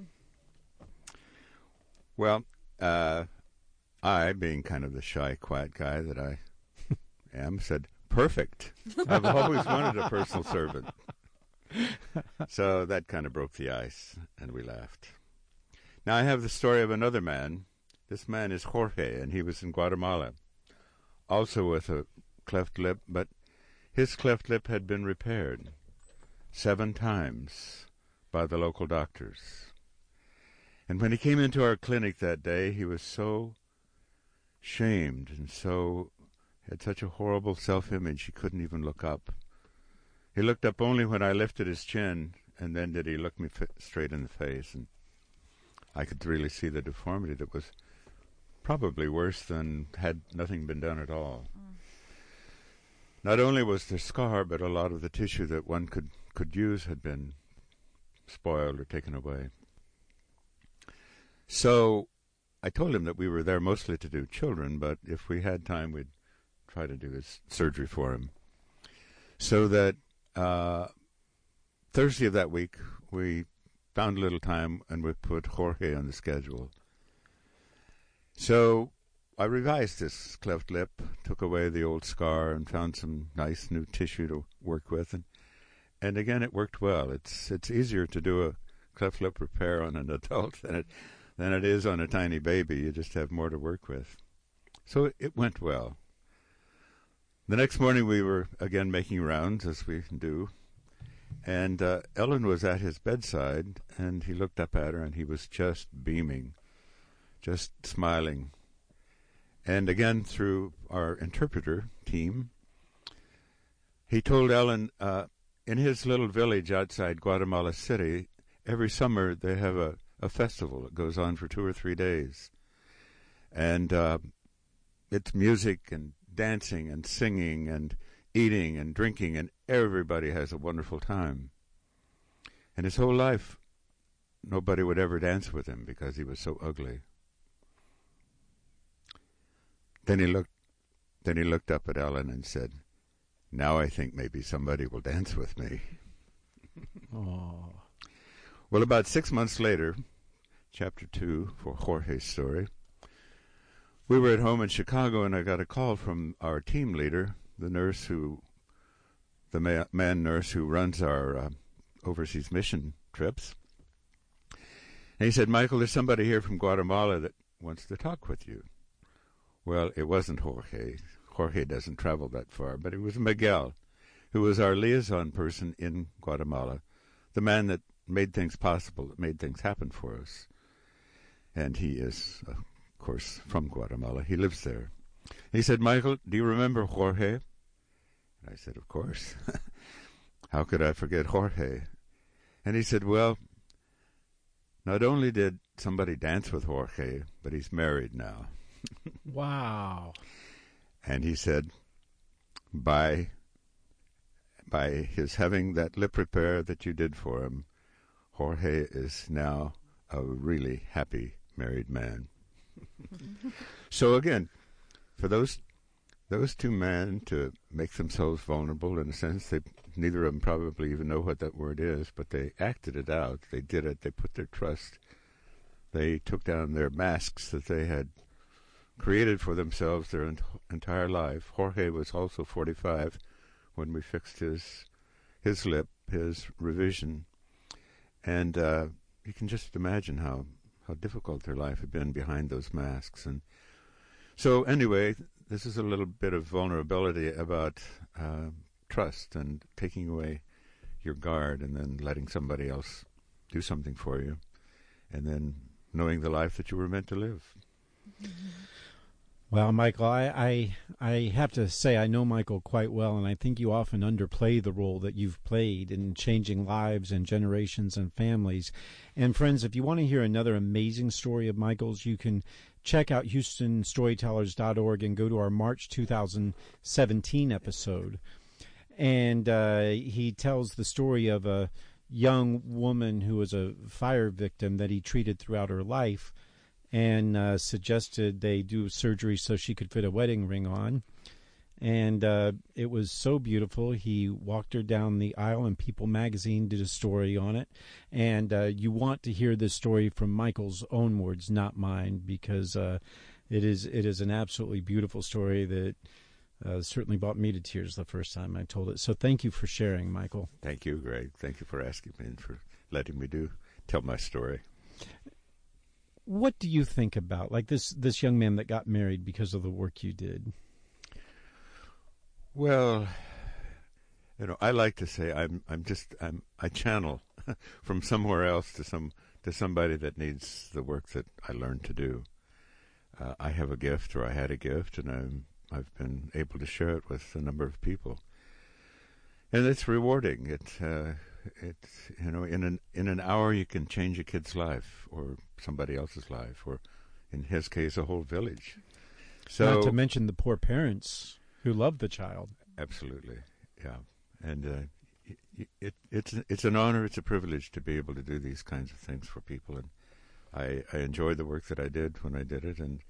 Well, I, being kind of the shy, quiet guy that I am, said, "Perfect. I've always wanted a personal servant." So that kind of broke the ice, and we laughed. Now I have the story of another man. This man is Jorge, and he was in Guatemala, also with a cleft lip, but his cleft lip had been repaired 7 times by the local doctors. And when he came into our clinic that day, he was so shamed and had such a horrible self-image he couldn't even look up. He looked up only when I lifted his chin, and then did he look me straight in the face, and I could really see the deformity that was probably worse than had nothing been done at all. Not only was the scar, but a lot of the tissue that one could use had been spoiled or taken away. So I told him that we were there mostly to do children, but if we had time, we'd try to do his surgery for him. So that Thursday of that week, we found a little time and we put Jorge on the schedule. So I revised this cleft lip, took away the old scar, and found some nice new tissue to work with, and again it worked well. It's easier to do a cleft lip repair on an adult than it is on a tiny baby. You just have more to work with. So it went well. The next morning we were again making rounds, as we do, and Ellen was at his bedside, and he looked up at her, and he was just beaming, just smiling. And again, through our interpreter team, he told Ellen, in his little village outside Guatemala City, every summer they have a festival that goes on for 2 or 3 days. And it's music and dancing and singing and eating and drinking, and everybody has a wonderful time. And his whole life, nobody would ever dance with him because he was so ugly. Then he looked up at Ellen and said, "Now I think maybe somebody will dance with me." Oh. Well, about 6 months later, chapter 2 for Jorge's story, we were at home in Chicago, and I got a call from our team leader, the man nurse who runs our overseas mission trips. And he said, "Michael, there's somebody here from Guatemala that wants to talk with you." Well, it wasn't Jorge. Jorge doesn't travel that far, but it was Miguel, who was our liaison person in Guatemala, the man that made things possible, that made things happen for us. And he is, of course, from Guatemala. He lives there. He said, Michael, do you remember Jorge? And I said, of course. How could I forget Jorge? And he said, well, not only did somebody dance with Jorge, but he's married now. Wow. And he said, by his having that lip repair that you did for him, Jorge is now a really happy married man. So again, for those two men to make themselves vulnerable, in a sense, neither of them probably even know what that word is, but they acted it out. They did it. They put their trust. They took down their masks that they had created for themselves their entire life. Jorge was also 45 when we fixed his lip, his revision. And you can just imagine how difficult their life had been behind those masks. And so anyway, this is a little bit of vulnerability about trust and taking away your guard and then letting somebody else do something for you, and then knowing the life that you were meant to live. Well, Michael, I have to say I know Michael quite well, and I think you often underplay the role that you've played in changing lives and generations and families. And friends, if you want to hear another amazing story of Michael's, you can check out HoustonStorytellers.org and go to our March 2017 episode. And he tells the story of a young woman who was a fire victim that he treated throughout her life, and suggested they do surgery so she could fit a wedding ring on. And it was so beautiful. He walked her down the aisle, and People magazine did a story on it. And you want to hear this story from Michael's own words, not mine, because it is an absolutely beautiful story that certainly brought me to tears the first time I told it. So thank you for sharing, Michael. Thank you, Greg. Thank you for asking me and for letting me tell my story. What do you think about, like, this young man that got married because of the work you did? Well, I like to say I channel from somewhere else to somebody that needs the work that I learned to do. I have a gift, or I had a gift, and I've been able to share it with a number of people, and it's rewarding. It's in an hour you can change a kid's life or somebody else's life, or in his case a whole village. So, not to mention the poor parents who love the child. Absolutely, yeah. And it's an honor, it's a privilege to be able to do these kinds of things for people, and I enjoyed the work that I did when I did it, and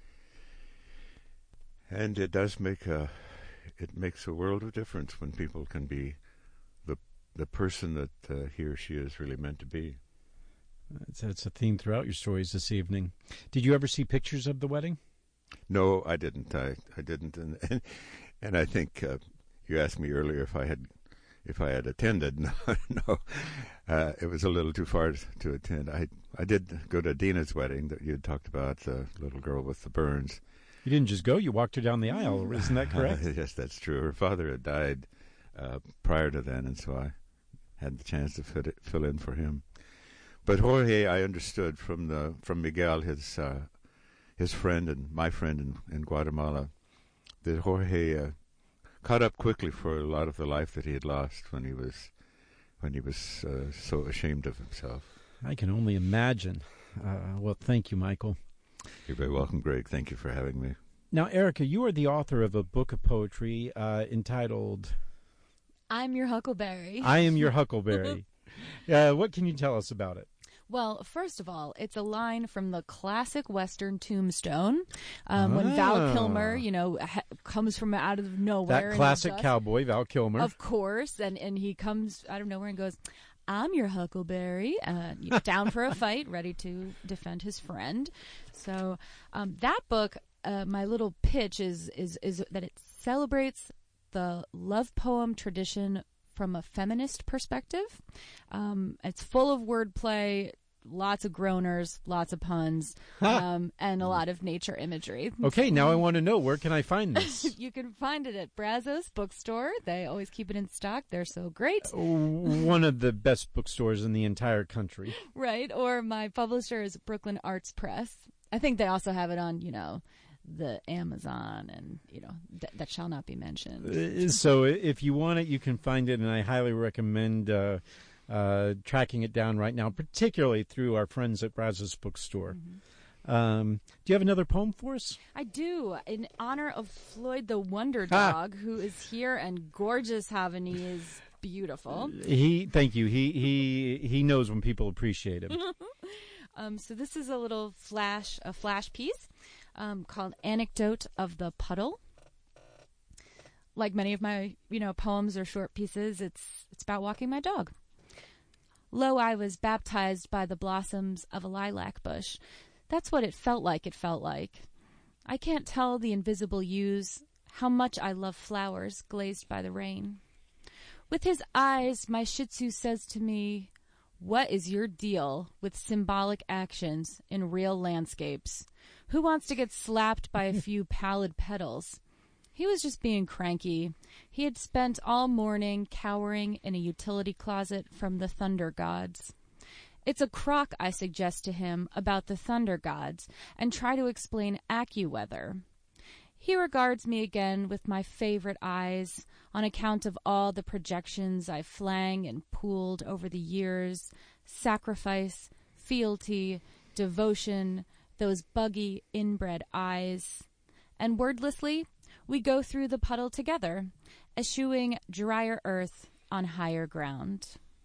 it does makes a world of difference when people can be the person that he or she is really meant to be. That's a theme throughout your stories this evening. Did you ever see pictures of the wedding? No, I didn't. I didn't, and I think you asked me earlier if I had attended. No, it was a little too far to attend. I did go to Dina's wedding that you had talked about, the little girl with the burns. You didn't just go; you walked her down the aisle. Isn't that correct? Yes, that's true. Her father had died prior to then, and so I had the chance to fill in for him. But Jorge, I understood from Miguel, his friend and my friend in Guatemala, that Jorge caught up quickly for a lot of the life that he had lost when he was so ashamed of himself. I can only imagine. Well, thank you, Michael. You're very welcome, Greg. Thank you for having me. Now, Erica, you are the author of a book of poetry entitled I'm Your Huckleberry. I Am Your Huckleberry. What can you tell us about it? Well, first of all, it's a line from the classic Western Tombstone, when Val Kilmer, comes from out of nowhere. That classic cowboy, Val Kilmer. Of course, and he comes out of nowhere and goes, I'm your Huckleberry, down for a fight, ready to defend his friend. So that book, my little pitch is that it celebrates the love poem tradition from a feminist perspective. It's full of wordplay, lots of groaners, lots of puns, and a lot of nature imagery. Okay, now I want to know, where can I find this? You can find it at Brazos Bookstore. They always keep it in stock. They're so great. One of the best bookstores in the entire country. Right. Or my publisher is Brooklyn Arts Press. I think they also have it on, the Amazon and, that shall not be mentioned. So if you want it, you can find it, and I highly recommend tracking it down right now, particularly through our friends at Brazos Bookstore. Do you have another poem for us? I do, in honor of Floyd the Wonder Dog, who is here, and gorgeous Havanese is beautiful. Thank you. He knows when people appreciate him. So this is a flash piece called "Anecdote of the Puddle." Like many of my, poems or short pieces, it's about walking my dog. Lo, I was baptized by the blossoms of a lilac bush. That's what it felt like. I can't tell the invisible yews how much I love flowers glazed by the rain. With his eyes, my Shih Tzu says to me, "What is your deal with symbolic actions in real landscapes? Who wants to get slapped by a few pallid petals?" He was just being cranky. He had spent all morning cowering in a utility closet from the thunder gods. It's a crock, I suggest to him, about the thunder gods, and try to explain AccuWeather. He regards me again with my favorite eyes, on account of all the projections I flang and pooled over the years: sacrifice, fealty, devotion, those buggy inbred eyes. And wordlessly, we go through the puddle together, eschewing drier earth on higher ground.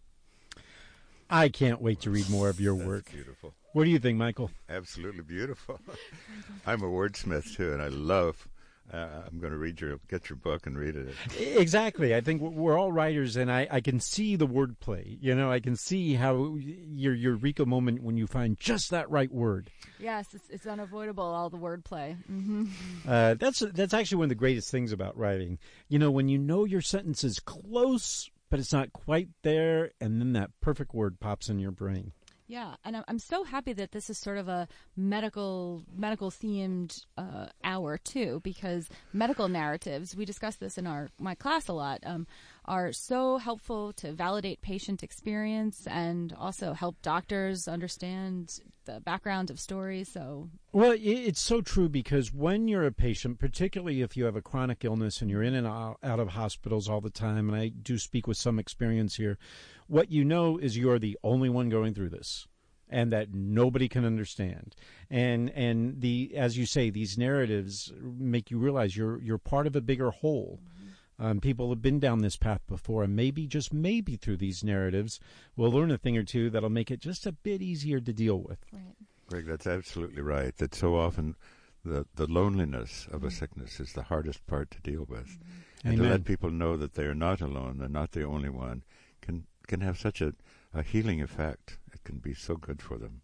I can't wait to read more of your work. Beautiful. What do you think, Michael? Absolutely beautiful. I'm a wordsmith too, and I love. I'm going to get your book and read it. Exactly. I think we're all writers, and I can see the wordplay. I can see how your eureka moment when you find just that right word. Yes, it's unavoidable, all the wordplay. Mm-hmm. That's actually one of the greatest things about writing. When you know your sentence is close, but it's not quite there, and then that perfect word pops in your brain. Yeah, and I'm so happy that this is sort of a medical themed hour too, because medical narratives, we discuss this in my class a lot, are so helpful to validate patient experience and also help doctors understand the background of stories. So, well, it's so true, because when you're a patient, particularly if you have a chronic illness and you're in and out of hospitals all the time, and I do speak with some experience here, what you know is you're the only one going through this, and that nobody can understand. And as you say, these narratives make you realize you're part of a bigger whole. People have been down this path before, and maybe, just maybe, through these narratives, we'll learn a thing or two that'll make it just a bit easier to deal with. Right. Greg, that's absolutely right. That so often the loneliness of a sickness is the hardest part to deal with. And Amen. to let people know that they are not alone, they're not the only one, can have such a healing effect. It can be so good for them.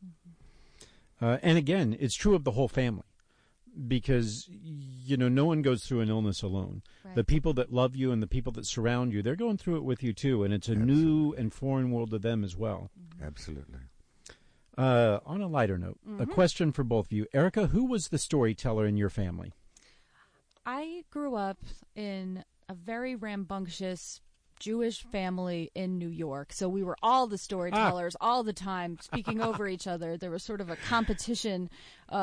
And again, it's true of the whole family, because, no one goes through an illness alone. Right. The people that love you and the people that surround you, they're going through it with you too, and it's a new and foreign world to them as well. Absolutely. On a lighter note, a question for both of you. Erica, who was the storyteller in your family? I grew up in a very rambunctious Jewish family in New York. So we were all the storytellers all the time, speaking over each other. There was sort of a competition,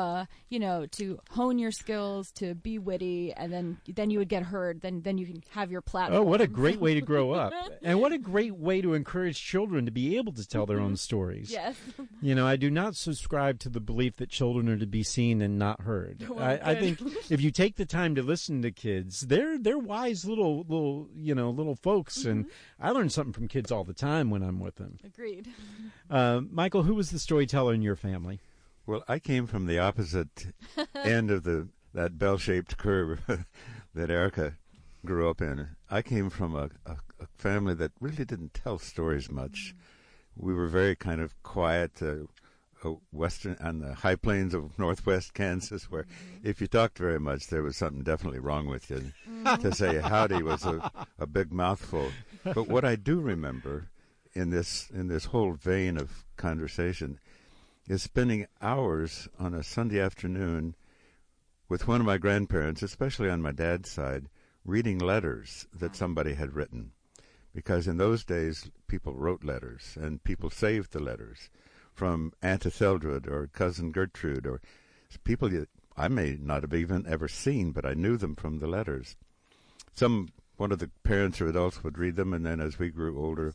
to hone your skills, to be witty, and then you would get heard. Then you can have your platform. Oh, what a great way to grow up. And what a great way to encourage children to be able to tell their own stories. Yes. I do not subscribe to the belief that children are to be seen and not heard. Well, I think if you take the time to listen to kids, they're wise little folks, and I learn something from kids all the time when I'm with them. Agreed. Michael, who was the storyteller in your family? Well, I came from the opposite end of that bell-shaped curve that Erica grew up in. I came from a family that really didn't tell stories much. We were very kind of quiet, western on the high plains of northwest Kansas, where if you talked very much, there was something definitely wrong with you. To say howdy was a big mouthful. But what I do remember in this whole vein of conversation is spending hours on a Sunday afternoon with one of my grandparents, especially on my dad's side, reading letters that somebody had written. Because in those days, people wrote letters, and people saved the letters from Aunt Etheldred or Cousin Gertrude, or people I may not have even ever seen, but I knew them from the letters. One of the parents or adults would read them, and then as I grew older,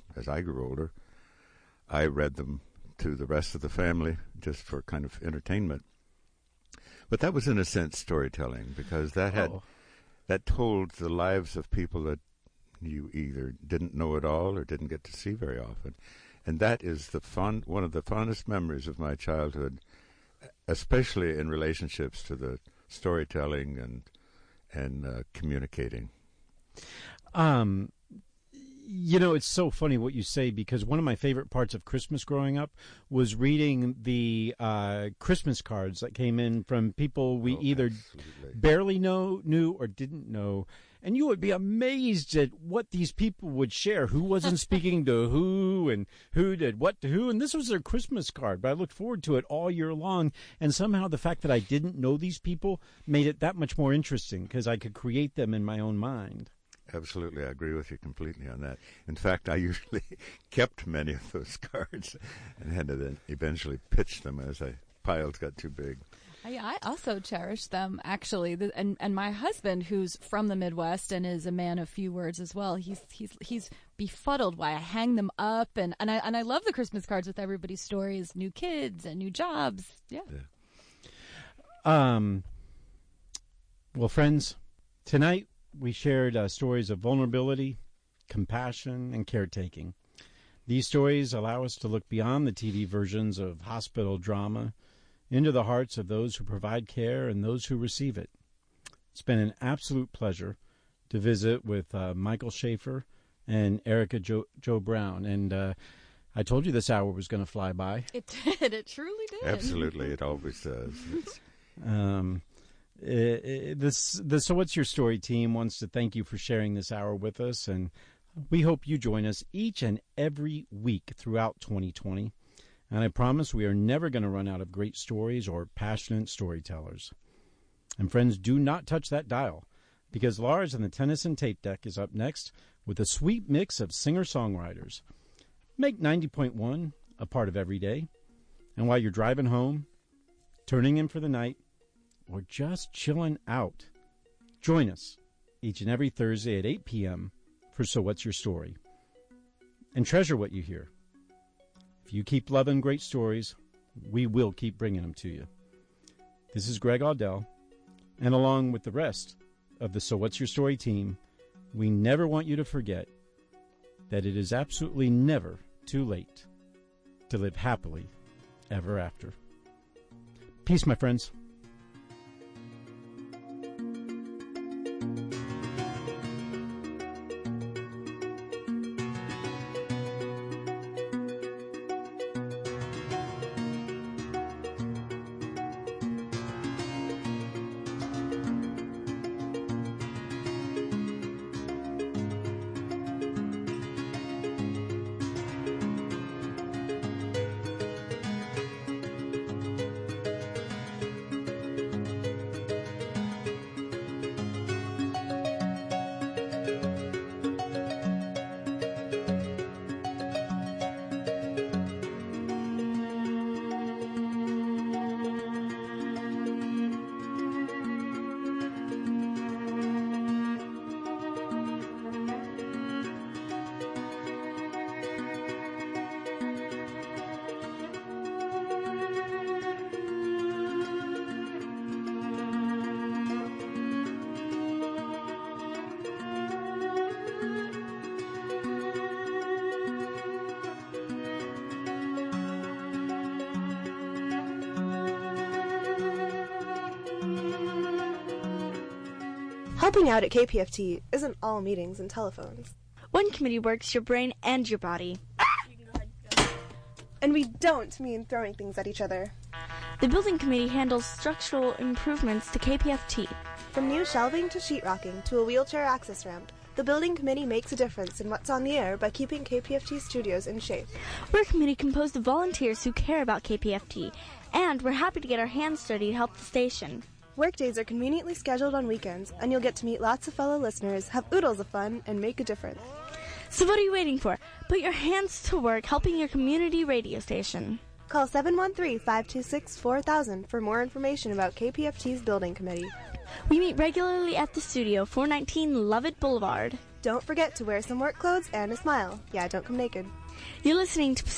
I read them to the rest of the family just for kind of entertainment. But that was, in a sense, storytelling, because that told the lives of people that you either didn't know at all or didn't get to see very often. And that is one of the fondest memories of my childhood, especially in relationships to the storytelling and communicating. It's so funny what you say, because one of my favorite parts of Christmas growing up was reading the Christmas cards that came in from people we either barely knew or didn't know. And you would be amazed at what these people would share, who wasn't speaking to who and who did what to who. And this was their Christmas card, but I looked forward to it all year long. And somehow the fact that I didn't know these people made it that much more interesting, because I could create them in my own mind. Absolutely. I agree with you completely on that. In fact, I usually kept many of those cards and had to then eventually pitch them as piles got too big. I also cherish them, actually, and my husband, who's from the Midwest and is a man of few words as well, he's befuddled why I hang them up, and I love the Christmas cards with everybody's stories, new kids and new jobs. Yeah. Well, friends, tonight we shared stories of vulnerability, compassion, and caretaking. These stories allow us to look beyond the TV versions of hospital drama into the hearts of those who provide care and those who receive it. It's been an absolute pleasure to visit with Michael Schaefer and Erica Jo Brown. And I told you this hour was going to fly by. It did. It truly did. Absolutely. It always does. The So What's Your Story team wants to thank you for sharing this hour with us, and we hope you join us each and every week throughout 2020. And I promise we are never going to run out of great stories or passionate storytellers. And friends, do not touch that dial, because Lars and the Tennyson Tape Deck is up next with a sweet mix of singer-songwriters. Make 90.1 a part of every day. And while you're driving home, turning in for the night, or just chilling out, join us each and every Thursday at 8 p.m. for So What's Your Story? And treasure what you hear. If you keep loving great stories, we will keep bringing them to you. This is Greg Audell, and along with the rest of the So What's Your Story team, we never want you to forget that it is absolutely never too late to live happily ever after. Peace, my friends. Helping out at KPFT isn't all meetings and telephones. One committee works your brain and your body. And we don't mean throwing things at each other. The building committee handles structural improvements to KPFT. From new shelving to sheetrocking to a wheelchair access ramp, The building committee makes a difference in what's on the air by keeping KPFT studios in shape. We're a committee composed of volunteers who care about KPFT, and we're happy to get our hands dirty to help the station. Workdays are conveniently scheduled on weekends, and you'll get to meet lots of fellow listeners, have oodles of fun, and make a difference. So what are you waiting for? Put your hands to work helping your community radio station. Call 713-526-4000 for more information about KPFT's building committee. We meet regularly at the studio, 419 Lovett Boulevard. Don't forget to wear some work clothes and a smile. Yeah, don't come naked. You're listening to